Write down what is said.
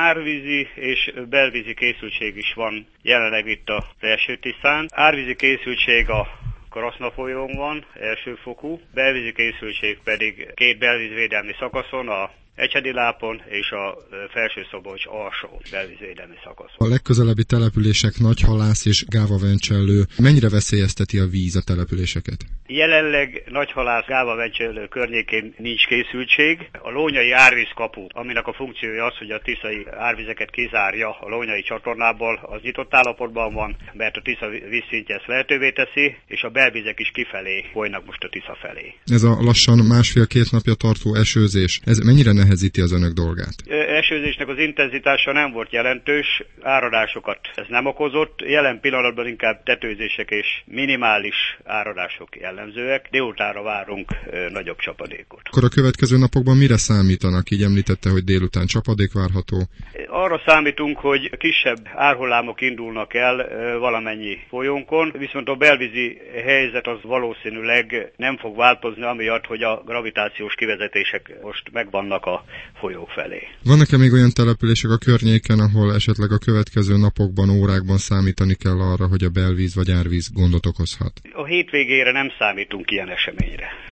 árvízi és belvízi készültség is van jelenleg itt az Első-Tiszán. Árvízi készültség a Kraszna folyón van, elsőfokú, belvízi készültség pedig két belvízvédelmi szakaszon, a Ecsedi lápon és a Felső-Szabolcs alsó belvízvédelmi szakaszon. A legközelebbi települések Nagyhalász és Gáva-Vencsellő mennyire veszélyezteti a víz a településeket? Jelenleg Nagyhalász, Gáva-Vencsellő környékén nincs készültség. A lónyai árvízkapu, aminek a funkciója az, hogy a tiszai árvizeket kizárja a lónyai csatornából, az nyitott állapotban van, mert a Tisza vízszintje ezt lehetővé teszi, és a belvizek is kifelé folynak most a Tisza felé. Ez a lassan másfél-két napja tartó esőzés, ez mennyire nehezíti az önök dolgát? Esőzésnek az intenzitása nem volt jelentős, áradásokat ez nem okozott, jelen pillanatban inkább tetőzések és minimális áradások jellemzőek. Délutánra várunk nagyobb csapadékot. Akkor a következő napokban mire számítanak? Így említette, hogy délután csapadék várható. Arra számítunk, hogy kisebb árhullámok indulnak el valamennyi folyónkon, viszont a belvízi helyzet az valószínűleg nem fog változni, amiatt, hogy a gravitációs kivezetések most megvannak a folyók felé. Vannak-e még olyan települések a környéken, ahol esetleg a következő napokban, órákban számítani kell arra, hogy a belvíz vagy árvíz gondot okozhat? A hétvégére nem számítunk ilyen eseményre.